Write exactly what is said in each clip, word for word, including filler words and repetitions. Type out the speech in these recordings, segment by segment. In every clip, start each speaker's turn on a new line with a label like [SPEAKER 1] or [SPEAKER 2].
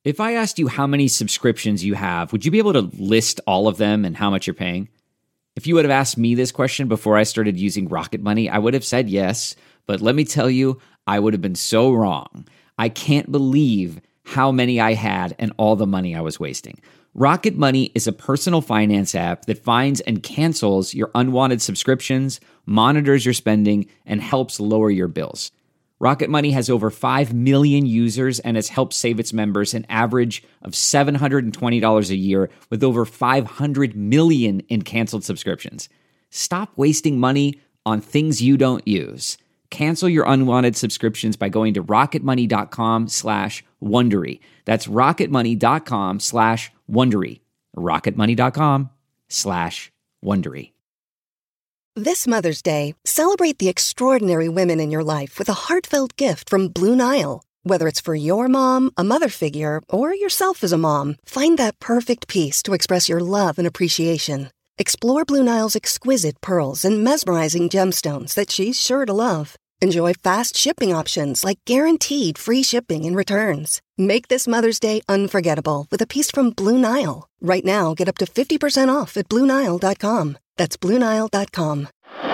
[SPEAKER 1] If I asked you how many subscriptions you have, would you be able to list all of them and how much you're paying? If you would have asked me this question before I started using Rocket Money, I would have said yes, but let me tell you, I would have been so wrong. I can't believe how many I had and all the money I was wasting. Rocket Money is a personal finance app that finds and cancels your unwanted subscriptions, monitors your spending, and helps lower your bills. Rocket Money has over five million users and has helped save its members an average of seven hundred twenty dollars a year with over five hundred million in canceled subscriptions. Stop wasting money on things you don't use. Cancel your unwanted subscriptions by going to rocketmoney.com slash Wondery. That's rocketmoney.com slash Wondery. rocketmoney.com slash Wondery.
[SPEAKER 2] This Mother's Day, celebrate the extraordinary women in your life with a heartfelt gift from Blue Nile. Whether it's for your mom, a mother figure, or yourself as a mom, find that perfect piece to express your love and appreciation. Explore Blue Nile's exquisite pearls and mesmerizing gemstones that she's sure to love. Enjoy fast shipping options like guaranteed free shipping and returns. Make this Mother's Day unforgettable with a piece from Blue Nile. Right now, get up to fifty percent off at Blue Nile dot com. That's Blue Nile dot com.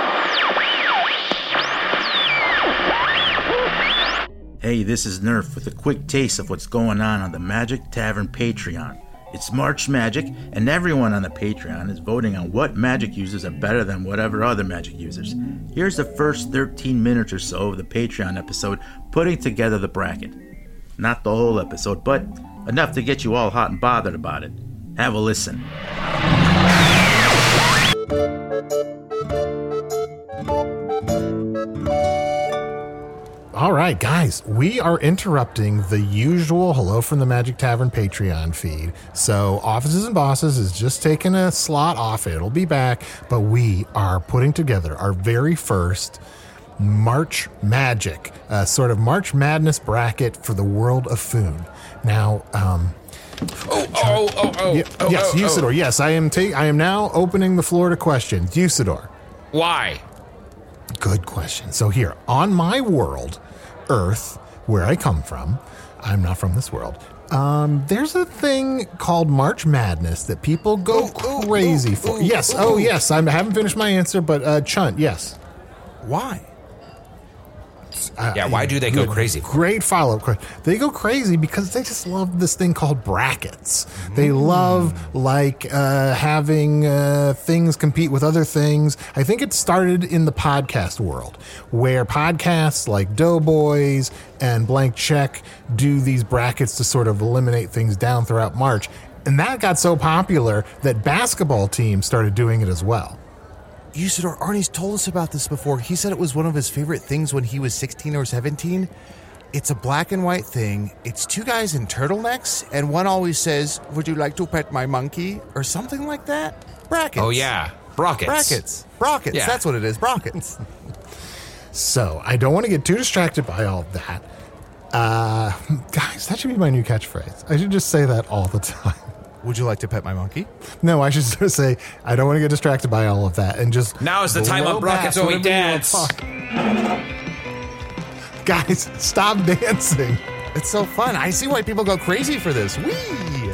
[SPEAKER 3] Hey, this is Nerf with a quick taste of what's going on on the Magic Tavern Patreon. It's March Magic, and everyone on the Patreon is voting on what Magic users are better than whatever other Magic users. Here's the first thirteen minutes or so of the Patreon episode putting together the bracket. Not the whole episode, but enough to get you all hot and bothered about it. Have a listen.
[SPEAKER 4] All right, guys, we are interrupting the usual Hello from the Magic Tavern Patreon feed. So Offices and Bosses is just taking a slot off. It'll be back, but we are putting together our very first March Magic, uh, sort of March Madness bracket for the world of Foon. Now, um...
[SPEAKER 5] Oh, oh, oh, oh.
[SPEAKER 4] Yeah,
[SPEAKER 5] oh
[SPEAKER 4] yes,
[SPEAKER 5] oh,
[SPEAKER 4] Usador,
[SPEAKER 5] oh.
[SPEAKER 4] yes, I am ta- I am now opening the floor to questions. Usador.
[SPEAKER 5] Why?
[SPEAKER 4] Good question. So here, on my world, Earth, where I come from, I'm not from this world, um, there's a thing called March Madness that people go
[SPEAKER 5] ooh,
[SPEAKER 4] crazy
[SPEAKER 5] ooh,
[SPEAKER 4] for.
[SPEAKER 5] ooh,
[SPEAKER 4] yes,
[SPEAKER 5] ooh,
[SPEAKER 4] oh
[SPEAKER 5] ooh.
[SPEAKER 4] yes, I'm, I haven't finished my answer, but uh, Chunt, yes.
[SPEAKER 5] Why?
[SPEAKER 4] Uh,
[SPEAKER 5] Yeah, why do they go
[SPEAKER 4] good-
[SPEAKER 5] crazy?
[SPEAKER 4] Great follow-up question. They go crazy because they just love this thing called brackets. They love, like, uh, having uh, things compete with other things. I think it started in the podcast world, where podcasts like Doughboys and Blank Check do these brackets to sort of eliminate things down throughout March. And that got so popular that basketball teams started doing it as well.
[SPEAKER 6] Usador, Arnie's told us about this before. He said it was one of his favorite things when he was sixteen or seventeen. It's a black and white thing. It's two guys in turtlenecks, and one always says, "Would you like to pet my monkey?" or something like that. Brackets.
[SPEAKER 5] Oh, yeah. Brockets.
[SPEAKER 6] Brackets. Brockets.
[SPEAKER 5] Yeah.
[SPEAKER 6] That's what it is. Brockets.
[SPEAKER 4] So I don't want to get too distracted by all of that. Uh, guys, that should be my new catchphrase. I should just say that all the time.
[SPEAKER 6] Would you like to pet my monkey?
[SPEAKER 4] No, I should sort of say, I don't want to get distracted by all of that and just...
[SPEAKER 5] Now is the time
[SPEAKER 4] blow
[SPEAKER 5] on Brockets
[SPEAKER 4] back
[SPEAKER 5] when we
[SPEAKER 4] whatever you
[SPEAKER 5] dance.
[SPEAKER 4] want. Guys, stop dancing.
[SPEAKER 6] It's so fun. I see why people go crazy for this. Whee!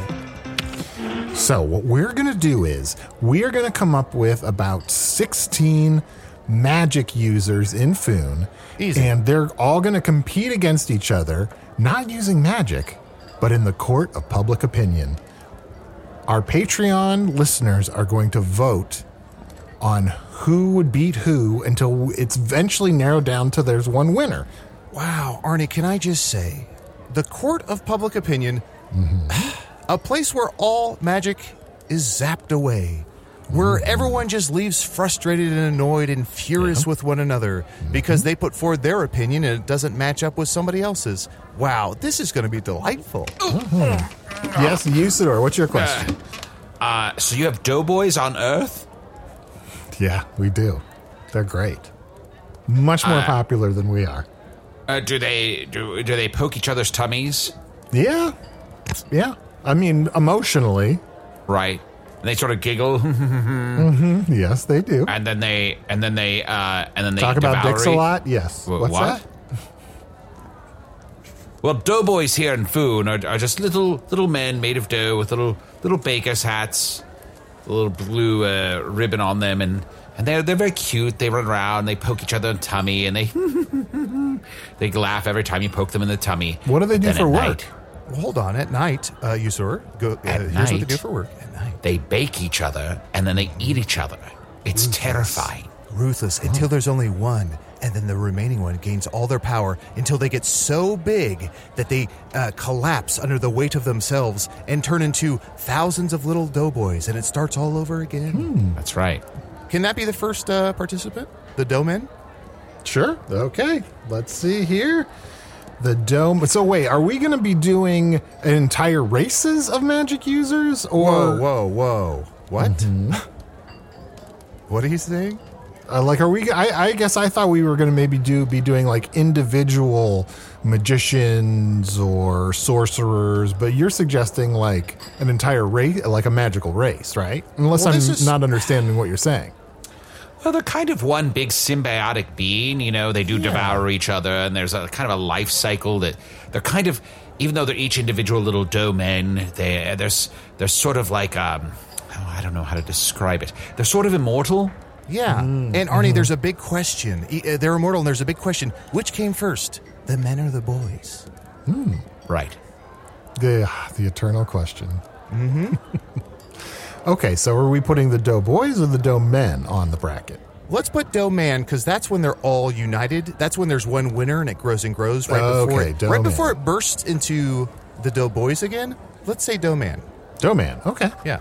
[SPEAKER 4] So what we're going to do is we are going to come up with about sixteen Magic users in Foon.
[SPEAKER 6] Easy.
[SPEAKER 4] And they're all going to compete against each other, not using magic, but in the court of public opinion. Our Patreon listeners are going to vote on who would beat who until it's eventually narrowed down to there's one winner.
[SPEAKER 6] Wow, Arnie, can I just say, the court of public opinion, a place where all magic is zapped away, where everyone just leaves frustrated and annoyed and furious
[SPEAKER 4] Yeah.
[SPEAKER 6] with one another because they put forward their opinion and it doesn't match up with somebody else's. Wow, this is going to be delightful.
[SPEAKER 4] Yes, Usador, what's your question?
[SPEAKER 5] Uh, so you have Doughboys on Earth?
[SPEAKER 4] Yeah, we do. They're great. Much more
[SPEAKER 5] Uh,
[SPEAKER 4] popular than we are.
[SPEAKER 5] Uh, do they do, do they poke each other's tummies?
[SPEAKER 4] Yeah. Yeah. I mean, emotionally.
[SPEAKER 5] Right. And they sort of giggle,
[SPEAKER 4] Mm-hmm. Yes, they do.
[SPEAKER 5] and then they and then they uh, and then they
[SPEAKER 4] Talk about
[SPEAKER 5] devour
[SPEAKER 4] dicks a
[SPEAKER 5] e-
[SPEAKER 4] lot? Yes.
[SPEAKER 5] Wh-
[SPEAKER 4] What's
[SPEAKER 5] what?
[SPEAKER 4] that?
[SPEAKER 5] Well, doughboys here in Foon are, are just little little men made of dough with little little baker's hats, a little blue uh, ribbon on them, and, and they're they're very cute. They run around, they poke each other in the tummy, and they they laugh every time you poke them in the tummy.
[SPEAKER 4] What do they do
[SPEAKER 5] Then
[SPEAKER 4] for
[SPEAKER 5] at
[SPEAKER 4] work?
[SPEAKER 5] night,
[SPEAKER 6] Well, hold on. At night, uh, Usador, go. Uh,
[SPEAKER 5] At
[SPEAKER 6] here's what they
[SPEAKER 5] night?
[SPEAKER 6] do for work. At night,
[SPEAKER 5] they bake each other, and then they eat each other. It's terrifying.
[SPEAKER 6] ruthless until there's only one, and then the remaining one gains all their power until they get so big that they uh, collapse under the weight of themselves and turn into thousands of little doughboys, and it starts all over again.
[SPEAKER 5] That's right.
[SPEAKER 6] Can that be the first uh, participant? The doughman?
[SPEAKER 4] Sure. Okay. Let's see here. The dome. So wait, are we going to be doing entire races of magic users, or
[SPEAKER 6] Whoa, whoa, whoa! What? What are you saying?
[SPEAKER 4] uh, like are we? I, I guess I thought we were going to maybe do be doing like individual magicians or sorcerers, but you're suggesting like an entire race, like a magical race, right? Unless
[SPEAKER 6] Well,
[SPEAKER 4] I'm
[SPEAKER 6] this is-
[SPEAKER 4] not understanding what you're saying.
[SPEAKER 5] Well, they're kind of one big symbiotic being, you know, they do devour each other, and there's a kind of a life cycle that they're kind of, even though they're each individual little dough men, they, there's, they're sort of like, um, oh, I don't know how to describe it. They're sort of immortal.
[SPEAKER 6] Yeah. And Arnie, there's a big question. E- uh, They're immortal, and there's a big question. Which came first, the men or the boys?
[SPEAKER 5] Right.
[SPEAKER 4] The the eternal question. Mm-hmm. Okay, so are we putting the dough boys or the dough men on the bracket?
[SPEAKER 6] Let's put Dough Man, because that's when they're all united. That's when there's one winner, and it grows and grows right before
[SPEAKER 4] Okay,
[SPEAKER 6] it,
[SPEAKER 4] Dough
[SPEAKER 6] right
[SPEAKER 4] Man.
[SPEAKER 6] before it bursts into the Dough Boys again. Let's say Dough Man.
[SPEAKER 4] Dough man. Okay.
[SPEAKER 6] Yeah.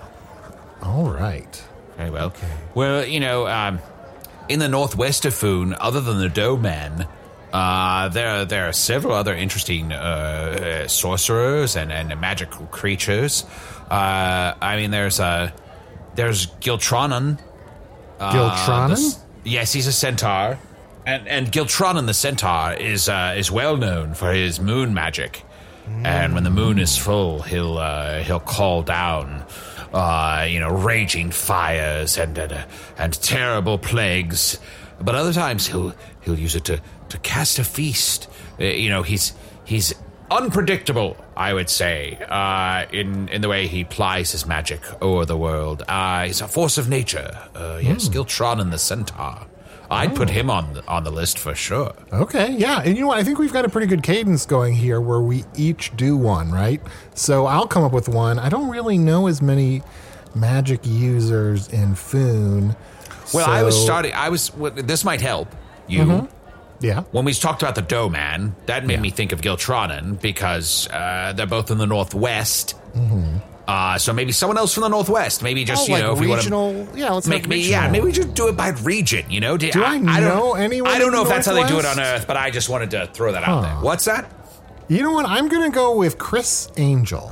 [SPEAKER 4] All right.
[SPEAKER 5] Very well. Well, you know, um, in the northwest of Foon, other than the dough men, uh, there there are several other interesting uh, uh, sorcerers and, and magical creatures. Uh, I mean, there's uh, there's Giltronan. Uh,
[SPEAKER 4] Giltronan?
[SPEAKER 5] the s- yes, he's a centaur, and and Giltronan the centaur is uh, is well known for his moon magic. And when the moon is full, he'll uh, he'll call down, uh, you know, raging fires and and, uh, and terrible plagues. But other times he'll he'll use it to, to cast a feast. Uh, you know, he's he's unpredictable, I would say, uh, in in the way he plies his magic over the world. Uh, he's a force of nature. Uh, yes, Giltronan the centaur. I'd put him on the, on the list for sure.
[SPEAKER 4] Okay, yeah. And you know what? I think we've got a pretty good cadence going here where we each do one, right? So I'll come up with one. I don't really know as many magic users in Foon.
[SPEAKER 5] Well, I was
[SPEAKER 4] so-
[SPEAKER 5] starting. I was. well, This might help you.
[SPEAKER 4] Yeah.
[SPEAKER 5] When we talked about the Dough Man, that made me think of Giltronan because uh, they're both in the northwest. Mm-hmm. Uh, so maybe someone else from the northwest. Maybe just
[SPEAKER 6] Oh,
[SPEAKER 5] you
[SPEAKER 6] like
[SPEAKER 5] know, if you want
[SPEAKER 6] regional.
[SPEAKER 5] to
[SPEAKER 6] Yeah, let's
[SPEAKER 5] make
[SPEAKER 6] have
[SPEAKER 5] me.
[SPEAKER 6] regional.
[SPEAKER 5] Yeah, maybe we should do it by region. You know, do,
[SPEAKER 4] Do I
[SPEAKER 5] don't-
[SPEAKER 4] know anyone
[SPEAKER 5] I don't
[SPEAKER 4] in
[SPEAKER 5] know if that's how they do it
[SPEAKER 4] Northwest?
[SPEAKER 5] on Earth, but I just wanted to throw that out there. What's that?
[SPEAKER 4] You know what? I'm going to go with Chris Angel.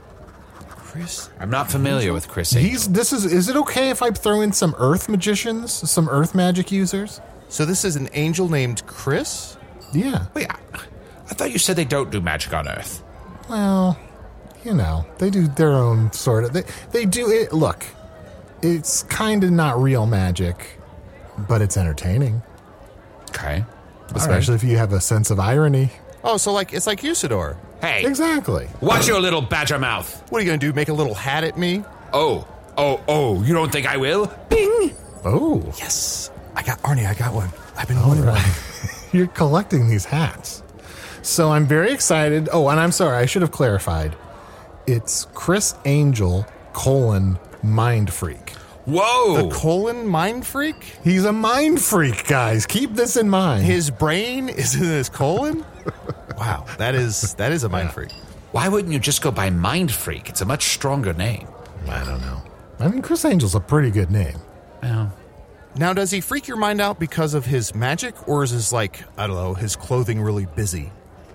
[SPEAKER 6] Chris.
[SPEAKER 5] I'm not familiar with Chris. Angel.
[SPEAKER 4] He's this is is it okay if I throw in some earth magicians, some earth magic users?
[SPEAKER 6] So this is an angel named Chris?
[SPEAKER 4] Yeah.
[SPEAKER 5] Wait, I, I thought you said they don't do magic on Earth.
[SPEAKER 4] Well, you know, they do their own sort of. They, they do it. Look, it's kind of not real magic, but it's entertaining,
[SPEAKER 5] Okay.
[SPEAKER 4] especially if you have a sense of irony.
[SPEAKER 6] Oh, so like it's like Usador.
[SPEAKER 5] Hey,
[SPEAKER 4] Exactly.
[SPEAKER 5] watch your little badger mouth.
[SPEAKER 6] What are you going to do, make a little hat at me?
[SPEAKER 5] Oh, oh, oh! You don't think I will? Bing!
[SPEAKER 4] Oh,
[SPEAKER 6] Yes. I got, Arnie, I got one. I've been
[SPEAKER 4] all
[SPEAKER 6] wanting one.
[SPEAKER 4] right. You're collecting these hats. So I'm very excited. Oh, and I'm sorry, I should have clarified. It's Chris Angel colon mind freak.
[SPEAKER 5] Whoa!
[SPEAKER 6] The colon mind freak?
[SPEAKER 4] He's a mind freak, guys. Keep this in mind.
[SPEAKER 6] His brain is in his colon? Wow, that is that is a mind freak.
[SPEAKER 5] Why wouldn't you just go by Mind Freak? It's a much stronger name.
[SPEAKER 4] I don't know. I mean, Chris Angel's a pretty good name.
[SPEAKER 5] Well,
[SPEAKER 6] Now, does he freak your mind out because of his magic, or is his, like, I don't know, his clothing really busy?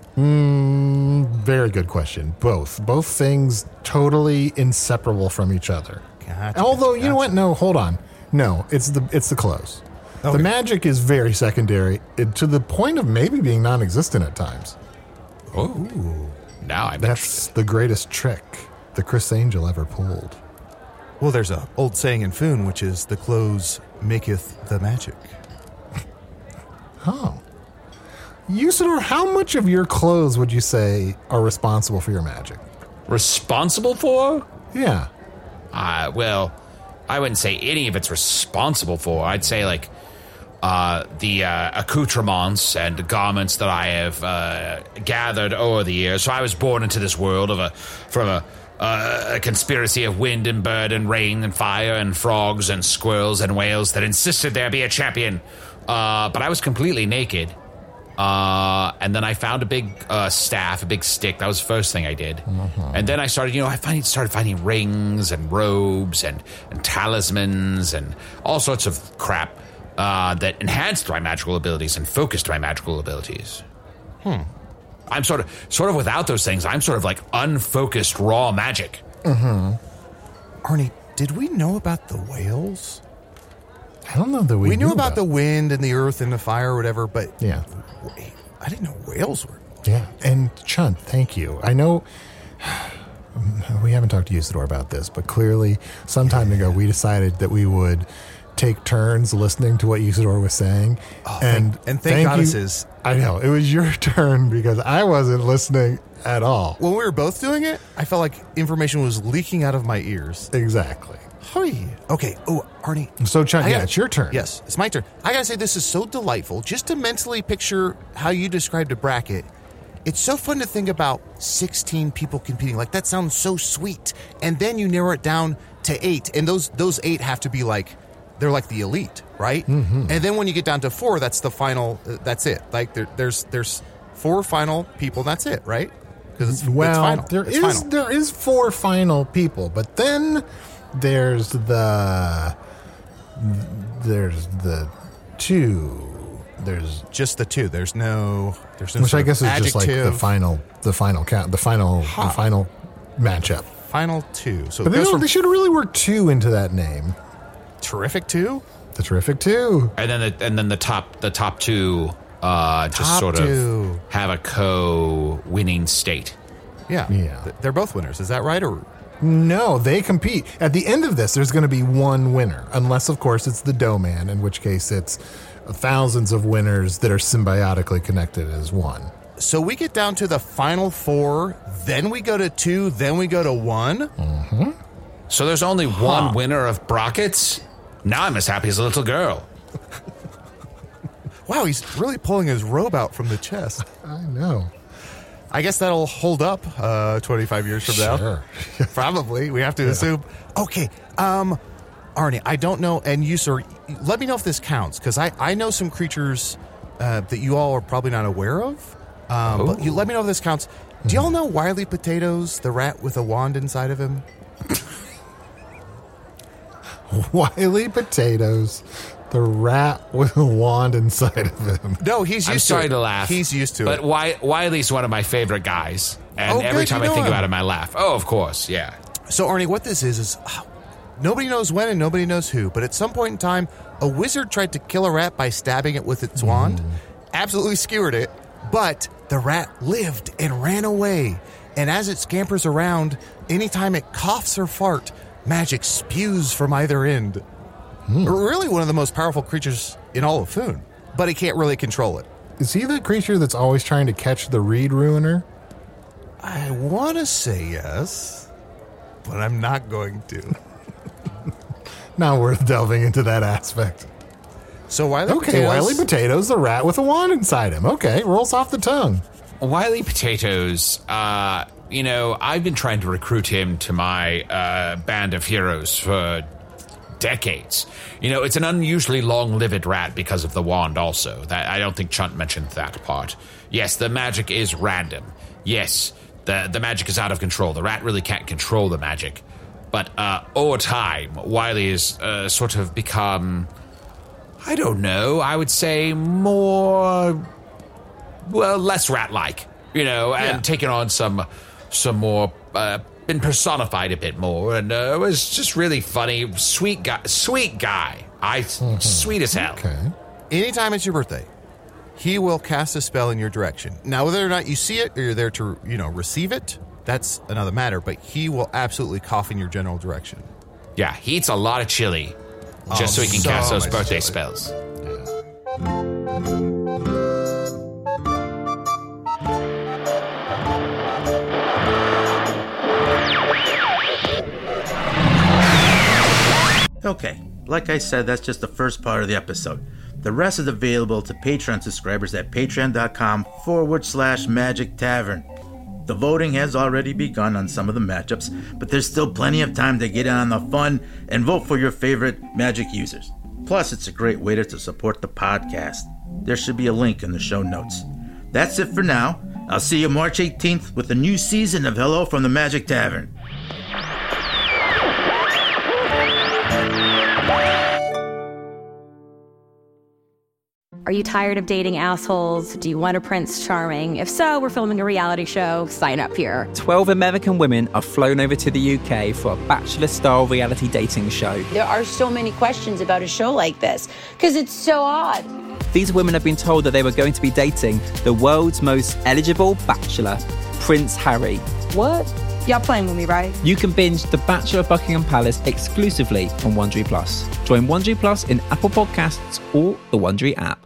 [SPEAKER 4] Mm, very good question. Both. Both things totally inseparable from each other.
[SPEAKER 6] Gotcha,
[SPEAKER 4] Although, you know
[SPEAKER 6] gotcha.
[SPEAKER 4] what? No, hold on. No, it's the it's the clothes.
[SPEAKER 6] Okay.
[SPEAKER 4] The magic is very secondary, it, to the point of maybe being non-existent at times.
[SPEAKER 5] oh, now I'm
[SPEAKER 4] That's the greatest trick the Chris Angel ever pulled.
[SPEAKER 6] Well, there's a old saying in Foon, which is, the clothes maketh the magic.
[SPEAKER 4] Oh. Usador, how much of your clothes would you say are responsible for your magic?
[SPEAKER 5] Responsible for?
[SPEAKER 4] Yeah.
[SPEAKER 5] Uh, well, I wouldn't say any of it's responsible for. I'd say, like, uh, the uh, accoutrements and garments that I have uh, gathered over the years. So I was born into this world of a from a, uh, a conspiracy of wind and bird and rain and fire and frogs and squirrels and whales that insisted there be a champion. Uh, but I was completely naked. Uh, and then I found a big uh, staff, a big stick. That was the first thing I did. Uh-huh. And then I started, you know, I find, started finding rings and robes and, and talismans and all sorts of crap uh, that enhanced my magical abilities and focused my magical abilities.
[SPEAKER 6] Hmm.
[SPEAKER 5] I'm sort of, sort of without those things, I'm sort of like unfocused raw magic.
[SPEAKER 6] Mm-hmm. Arnie, did we know about the whales?
[SPEAKER 4] I don't know that we,
[SPEAKER 6] we knew,
[SPEAKER 4] knew
[SPEAKER 6] about,
[SPEAKER 4] about
[SPEAKER 6] the wind and the earth and the fire or whatever, but
[SPEAKER 4] yeah,
[SPEAKER 6] I didn't know whales were.
[SPEAKER 4] Yeah, and Chunt, thank you. I know we haven't talked to Usador about this, but clearly some time ago we decided that we would take turns listening to what Usador was saying.
[SPEAKER 6] Oh,
[SPEAKER 4] and
[SPEAKER 6] thank, and thank, thank goddesses.
[SPEAKER 4] You, I know, it was your turn because I wasn't listening at all.
[SPEAKER 6] When we were both doing it, I felt like information was leaking out of my ears.
[SPEAKER 4] Exactly.
[SPEAKER 6] Hi. Okay. Oh, Arnie.
[SPEAKER 4] So, Chunt, yeah,
[SPEAKER 6] gotta,
[SPEAKER 4] it's your turn.
[SPEAKER 6] Yes, it's my turn. I gotta say, this is so delightful. Just to mentally picture how you described a bracket, it's so fun to think about sixteen people competing. Like, that sounds so sweet. And then you narrow it down to eight, and those those eight have to be like, they're like the elite, right? Mm-hmm. And then when you get down to four, that's the final. Uh, that's it. Like, there, there's there's four final people. And that's it, right? Because it's,
[SPEAKER 4] well,
[SPEAKER 6] it's final.
[SPEAKER 4] there
[SPEAKER 6] it's
[SPEAKER 4] is
[SPEAKER 6] final.
[SPEAKER 4] there is four final people, but then. There's the there's the two. There's
[SPEAKER 6] just the two. There's no. There's no.
[SPEAKER 4] Which I guess is
[SPEAKER 6] adjective.
[SPEAKER 4] just like the final, the final count, the final, huh. the final matchup.
[SPEAKER 6] Final two. So,
[SPEAKER 4] but they, from, they should really work two into that name.
[SPEAKER 6] Terrific two.
[SPEAKER 4] The terrific two.
[SPEAKER 5] And then the, and then the top the top two uh, just
[SPEAKER 6] top
[SPEAKER 5] sort
[SPEAKER 6] two.
[SPEAKER 5] of have a co-winning state.
[SPEAKER 6] Yeah.
[SPEAKER 4] Yeah.
[SPEAKER 6] They're both winners. Is that right or?
[SPEAKER 4] No, they compete. At the end of this, there's going to be one winner, unless, of course, it's the Dough Man, in which case it's thousands of winners that are symbiotically connected as one.
[SPEAKER 6] So we get down to the final four, then we go to two, then we go to one.
[SPEAKER 4] Mm-hmm.
[SPEAKER 5] So there's only huh. one winner of brackets? Now I'm as happy as a little girl.
[SPEAKER 6] Wow, he's really pulling his robe out from the chest.
[SPEAKER 4] I know.
[SPEAKER 6] I guess that'll hold up uh, twenty-five years from now.
[SPEAKER 4] Sure.
[SPEAKER 6] Probably. We have to yeah. assume. Okay. Um, Arnie, I don't know. And you, sir, let me know if this counts. Because I, I know some creatures uh, that you all are probably not aware of. Um, but you let me know if this counts. Do y'all know Wily Potatoes, the rat with a wand inside of him?
[SPEAKER 4] Wily Potatoes. The rat with a wand inside of him.
[SPEAKER 6] No, he's used
[SPEAKER 5] I'm
[SPEAKER 6] to
[SPEAKER 5] sorry
[SPEAKER 6] it.
[SPEAKER 5] to laugh.
[SPEAKER 6] He's used to
[SPEAKER 5] but
[SPEAKER 6] it.
[SPEAKER 5] But Wiley's one of my favorite guys. And
[SPEAKER 6] oh,
[SPEAKER 5] every
[SPEAKER 6] good,
[SPEAKER 5] time
[SPEAKER 6] you
[SPEAKER 5] I
[SPEAKER 6] know
[SPEAKER 5] think
[SPEAKER 6] him.
[SPEAKER 5] about him, I laugh. Oh, of course, yeah.
[SPEAKER 6] So, Arnie, what this is, is oh, nobody knows when and nobody knows who, but at some point in time, a wizard tried to kill a rat by stabbing it with its mm. wand, absolutely skewered it, but the rat lived and ran away. And as it scampers around, anytime it coughs or farts, magic spews from either end. Hmm. Really one of the most powerful creatures in all of Foon, but he can't really control it.
[SPEAKER 4] Is he the creature that's always trying to catch the reed ruiner?
[SPEAKER 6] I want to say yes, but I'm not going to.
[SPEAKER 4] Not worth delving into that aspect.
[SPEAKER 6] So Wily
[SPEAKER 4] okay,
[SPEAKER 6] Potatoes...
[SPEAKER 4] Wily Potatoes, the rat with a wand inside him. Okay, rolls off the tongue.
[SPEAKER 5] Wily Potatoes, uh, you know, I've been trying to recruit him to my uh, band of heroes for decades. You know, it's an unusually long-lived rat because of the wand also. That I don't think Chunt mentioned that part. Yes, the magic is random. Yes, the, the magic is out of control. The rat really can't control the magic. But uh, over time, Wily has uh, sort of become, I don't know, I would say more, well, less rat-like, you know, and
[SPEAKER 6] yeah.
[SPEAKER 5] taken on some, some more, uh, been personified a bit more, and uh, it was just really funny, sweet guy, sweet guy, I, mm-hmm. sweet as hell.
[SPEAKER 4] Okay.
[SPEAKER 6] Anytime it's your birthday, he will cast a spell in your direction. Now, whether or not you see it or you're there to, you know, receive it, that's another matter, but he will absolutely cough in your general direction.
[SPEAKER 5] Yeah, he eats a lot of chili just
[SPEAKER 6] oh,
[SPEAKER 5] so he can
[SPEAKER 6] so
[SPEAKER 5] cast those
[SPEAKER 6] much
[SPEAKER 5] birthday
[SPEAKER 6] chili.
[SPEAKER 5] spells.
[SPEAKER 6] Yeah.
[SPEAKER 3] Okay, like I said, that's just the first part of the episode. The rest is available to Patreon subscribers at patreon.com forward slash Magic Tavern. The voting has already begun on some of the matchups, but there's still plenty of time to get in on the fun and vote for your favorite Magic users. Plus, it's a great way to support the podcast. There should be a link in the show notes. That's it for now. I'll see you March eighteenth with a new season of Hello from the Magic Tavern.
[SPEAKER 7] Are you tired of dating assholes? Do you want a Prince Charming? If so, we're filming a reality show. Sign up here.
[SPEAKER 8] twelve American women are flown over to the U K for a bachelor-style reality dating show.
[SPEAKER 9] There are so many questions about a show like this because it's so odd.
[SPEAKER 8] These women have been told that they were going to be dating the world's most eligible bachelor, Prince Harry.
[SPEAKER 9] What? Y'all playing with me, right?
[SPEAKER 8] You can binge The Bachelor of Buckingham Palace exclusively on Wondery Plus. Join Wondery Plus in Apple Podcasts or the Wondery app.